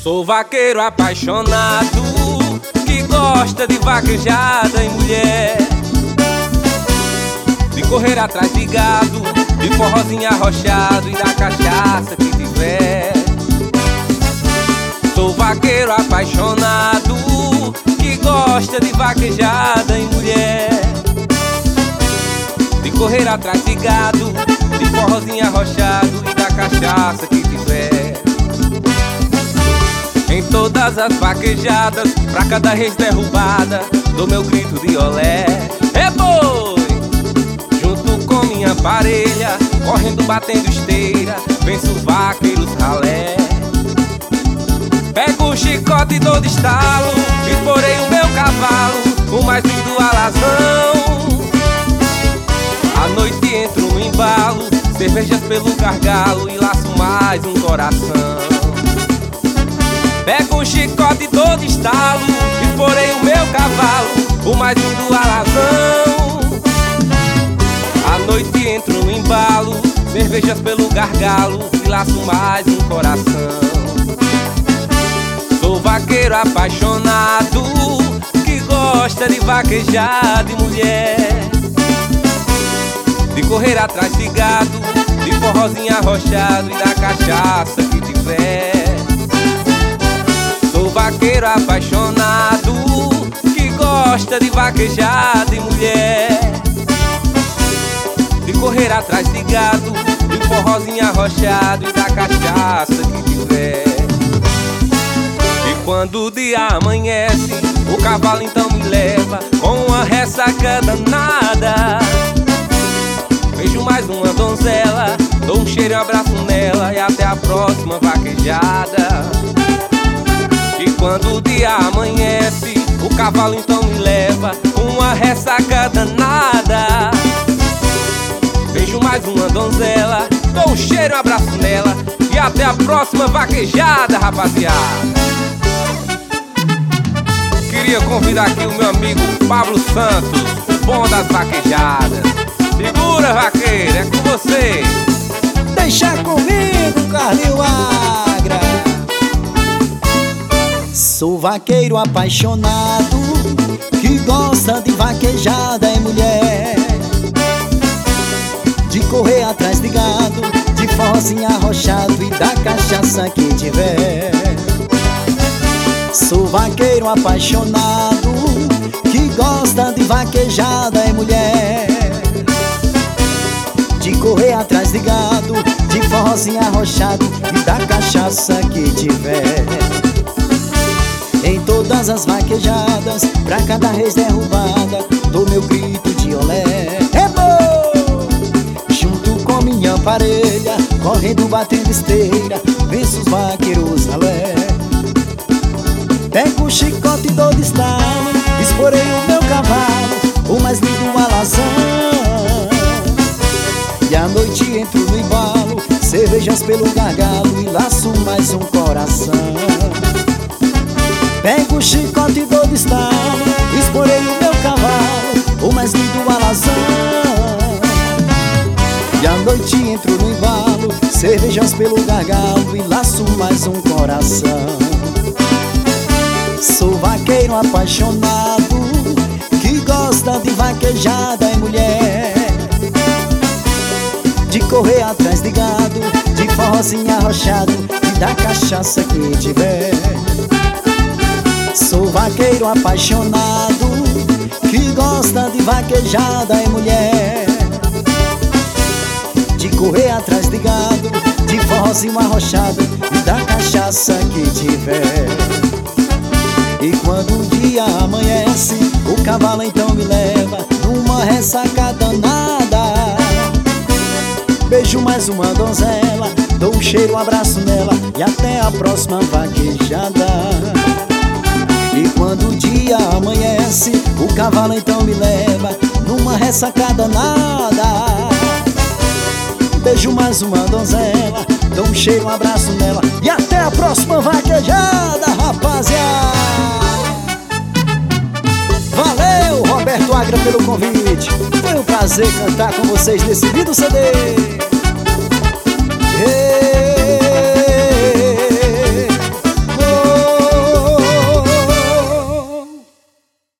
Sou vaqueiro apaixonado que gosta de vaquejada em mulher, de correr atrás de gado, de forrozinho arrochado e da cachaça que tiver. Sou vaqueiro apaixonado que gosta de vaquejada em mulher, de correr atrás de gado, de forrozinho arrochado e da cachaça que tiver. Em todas as vaquejadas, pra cada res derrubada, dou meu grito de olé. É boi! Junto com minha parelha, correndo, batendo esteira, venço vaqueiros ralé. Pego o chicote e dou de estalo, esporei o meu cavalo, o mais lindo alazão. À noite entro no embalo, cervejas pelo gargalo e laço mais um coração. Pego o chicote e dou de estalo, esporei o meu cavalo, o mais lindo alazão. À noite entro no embalo, cervejas pelo gargalo e laço mais um coração. Sou vaqueiro apaixonado que gosta de vaquejar de mulher, de correr atrás de gado, de forrozinho arrochado e da cachaça que tiver. Sou vaqueiro apaixonado que gosta de vaquejar de mulher, de correr atrás de gado, de forrozinho arrochado e da cachaça que tiver. E quando o dia amanhece, o cavalo então me leva com uma ressaca danada. Vejo mais uma donzela, dou um cheiro e um abraço nela e até a próxima vaquejada. E quando o dia amanhece, o cavalo então me leva com uma ressaca danada. Vejo mais uma donzela, dou um cheiro e um abraço nela e até a próxima vaquejada, rapaziada. Queria convidar aqui o meu amigo Pablo Santos, o bom das vaquejadas. Segura, vaqueiro, é com você. Deixa comigo, Carlinho Agra. Sou vaqueiro apaixonado que gosta de vaquejada em mulher, de correr atrás de gado, de forrozinho arrochado e da cachaça que tiver. Sou vaqueiro apaixonado que gosta de vaquejada em mulher, de correr atrás de gado, de forrozinho arrochado e da cachaça que tiver. Em todas as vaquejadas, pra cada res derrubada, dou meu grito de olé. É bom! Junto com minha parelha, correndo, batendo esteira, venço os vaqueiros ralé. Pego o chicote e dou de estalo, esporei o meu cavalo, o mais lindo alazão. E à noite entro no embalo, cervejas pelo gargalo e laço mais um coração. Pego o chicote e dou de estalo, esporei o meu cavalo, o mais lindo alazão. E à noite entro no embalo, cervejas pelo gargalo e laço mais um coração. Sou vaqueiro apaixonado que gosta de vaquejada em mulher, de correr atrás de gado, de forrozinho arrochado e da cachaça que tiver. Sou vaqueiro apaixonado que gosta de vaquejada em mulher, de correr atrás de gado, de forrozinho arrochado e da cachaça que tiver. E quando o dia amanhece, o cavalo então me leva numa ressaca danada. Beijo mais uma donzela, dou um cheiro, um abraço nela e até a próxima vaquejada. E quando o dia amanhece, o cavalo então me leva numa ressaca danada. Beijo mais uma donzela, dou um cheiro, um abraço nela e até a próxima vaquejada, rapaziada. Valeu, Roberto Agra, pelo convite. Foi um prazer cantar com vocês nesse lindo CD.